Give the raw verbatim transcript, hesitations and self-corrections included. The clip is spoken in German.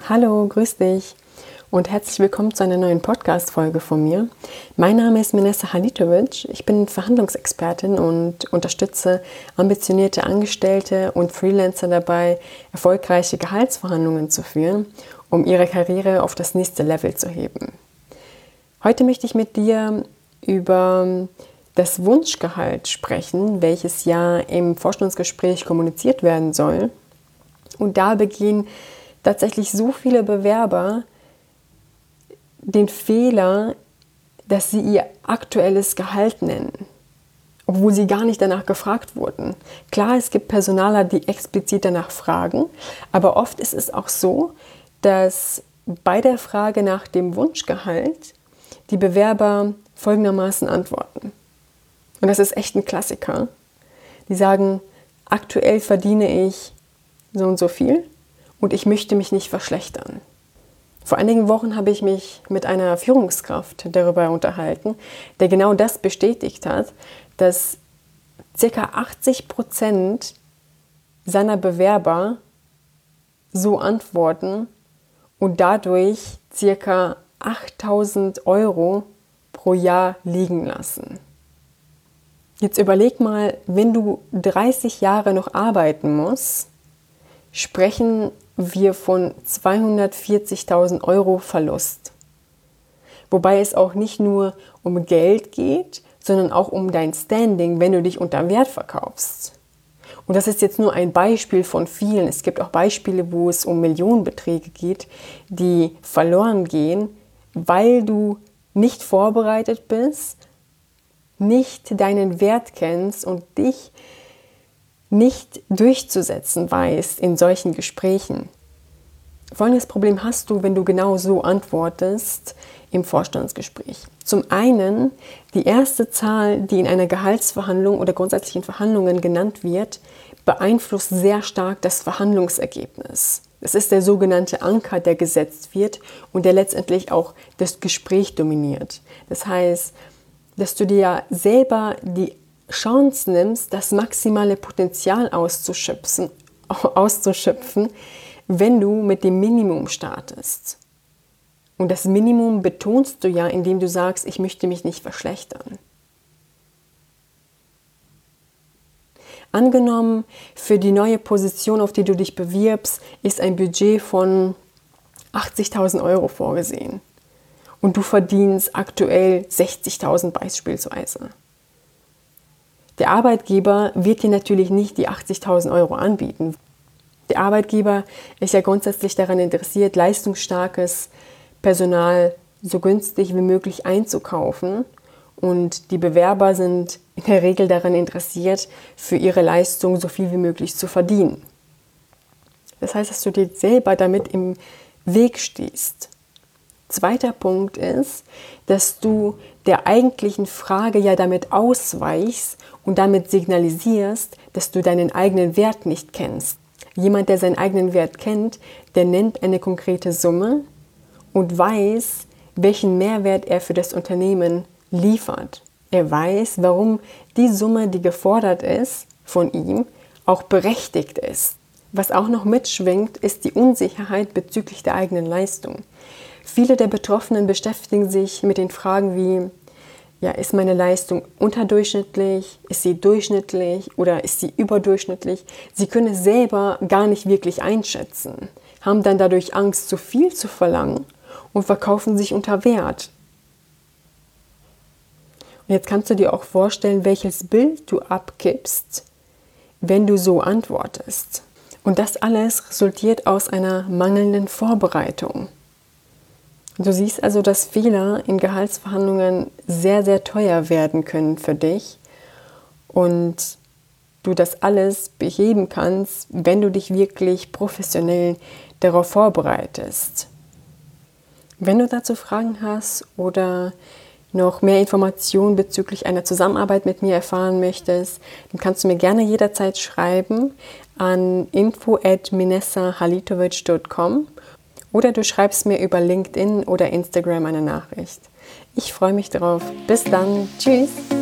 Hallo, grüß dich und herzlich willkommen zu einer neuen Podcast-Folge von mir. Mein Name ist Minessa Halitovic, ich bin Verhandlungsexpertin und unterstütze ambitionierte Angestellte und Freelancer dabei, erfolgreiche Gehaltsverhandlungen zu führen, um ihre Karriere auf das nächste Level zu heben. Heute möchte ich mit dir über das Wunschgehalt sprechen, welches ja im Vorstellungsgespräch kommuniziert werden soll. Und da begehen tatsächlich so viele Bewerber den Fehler, dass sie ihr aktuelles Gehalt nennen, obwohl sie gar nicht danach gefragt wurden. Klar, es gibt Personaler, die explizit danach fragen, aber oft ist es auch so, dass bei der Frage nach dem Wunschgehalt die Bewerber folgendermaßen antworten. Und das ist echt ein Klassiker. Die sagen, aktuell verdiene ich so und so viel und ich möchte mich nicht verschlechtern. Vor einigen Wochen habe ich mich mit einer Führungskraft darüber unterhalten, der genau das bestätigt hat, dass ca. achtzig Prozent seiner Bewerber so antworten und dadurch ca. achttausend Euro pro Jahr liegen lassen. Jetzt überleg mal, wenn du dreißig Jahre noch arbeiten musst, sprechen wir von zweihundertvierzigtausend Euro Verlust. Wobei es auch nicht nur um Geld geht, sondern auch um dein Standing, wenn du dich unter Wert verkaufst. Und das ist jetzt nur ein Beispiel von vielen. Es gibt auch Beispiele, wo es um Millionenbeträge geht, die verloren gehen, weil du nicht vorbereitet bist, nicht deinen Wert kennst und dich nicht durchzusetzen weißt in solchen Gesprächen. Folgendes Problem hast du, wenn du genau so antwortest im Vorstandsgespräch. Zum einen, die erste Zahl, die in einer Gehaltsverhandlung oder grundsätzlichen Verhandlungen genannt wird, beeinflusst sehr stark das Verhandlungsergebnis. Es ist der sogenannte Anker, der gesetzt wird und der letztendlich auch das Gespräch dominiert. Das heißt, dass du dir selber die Chance nimmst, das maximale Potenzial auszuschöpfen, auszuschöpfen, wenn du mit dem Minimum startest. Und das Minimum betonst du ja, indem du sagst, ich möchte mich nicht verschlechtern. Angenommen, für die neue Position, auf die du dich bewirbst, ist ein Budget von achtzigtausend Euro vorgesehen. Und du verdienst aktuell sechzigtausend beispielsweise. Der Arbeitgeber wird dir natürlich nicht die achtzigtausend Euro anbieten. Der Arbeitgeber ist ja grundsätzlich daran interessiert, leistungsstarkes Personal so günstig wie möglich einzukaufen. Und die Bewerber sind in der Regel daran interessiert, für ihre Leistung so viel wie möglich zu verdienen. Das heißt, dass du dir selber damit im Weg stehst. Zweiter Punkt ist, dass du der eigentlichen Frage ja damit ausweichst und damit signalisierst, dass du deinen eigenen Wert nicht kennst. Jemand, der seinen eigenen Wert kennt, der nennt eine konkrete Summe und weiß, welchen Mehrwert er für das Unternehmen liefert. Er weiß, warum die Summe, die gefordert ist von ihm, auch berechtigt ist. Was auch noch mitschwingt, ist die Unsicherheit bezüglich der eigenen Leistung. Viele der Betroffenen beschäftigen sich mit den Fragen wie, ja, ist meine Leistung unterdurchschnittlich, ist sie durchschnittlich oder ist sie überdurchschnittlich? Sie können es selber gar nicht wirklich einschätzen, haben dann dadurch Angst, zu viel zu verlangen und verkaufen sich unter Wert. Und jetzt kannst du dir auch vorstellen, welches Bild du abgibst, wenn du so antwortest. Und das alles resultiert aus einer mangelnden Vorbereitung. Du siehst also, dass Fehler in Gehaltsverhandlungen sehr, sehr teuer werden können für dich und du das alles beheben kannst, wenn du dich wirklich professionell darauf vorbereitest. Wenn du dazu Fragen hast oder noch mehr Informationen bezüglich einer Zusammenarbeit mit mir erfahren möchtest, dann kannst du mir gerne jederzeit schreiben an info at minessa halitovic dot com. Oder du schreibst mir über LinkedIn oder Instagram eine Nachricht. Ich freue mich drauf. Bis dann. Tschüss.